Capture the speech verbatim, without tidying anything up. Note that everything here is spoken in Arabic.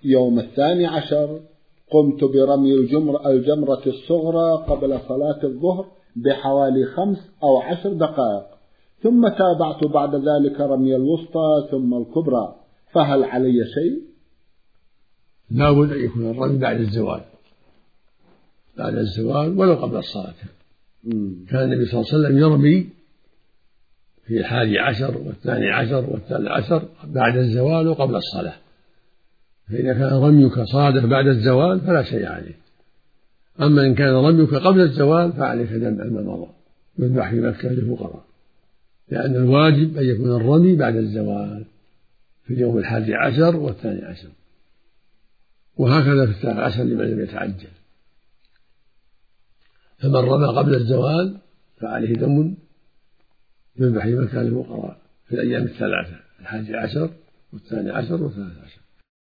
يوم الثاني عشر قمت برمي الجمر الجمرة الصغرى قبل صلاة الظهر بحوالي خمس أو عشر دقائق، ثم تابعت بعد ذلك رمي الوسطى ثم الكبرى، فهل علي شيء؟ لا بد أن يكون الرمي بعد الزوال، بعد الزوال ولو قبل الصلاة. كان النبي صلى الله عليه وسلم يرمي في الحادي عشر والثاني عشر والثالث عشر بعد الزوال وقبل الصلاة، فإذا كان رميك صادف بعد الزوال فلا شيء عليه. أما إن كان رميك قبل الزوال فعليك جمع ما مضى يذبح في مكة للفقراء، لأن الواجب أن يكون الرمي بعد الزوال في اليوم الحادي عشر والثاني عشر، وهكذا في الثالث عشر لمن لم يتعجل. فمن رمى قبل الزوال فعليه دم يذبح في مكة للفقراء في الأيام الثلاثة، الحادي عشر والثاني عشر والثالث عشر.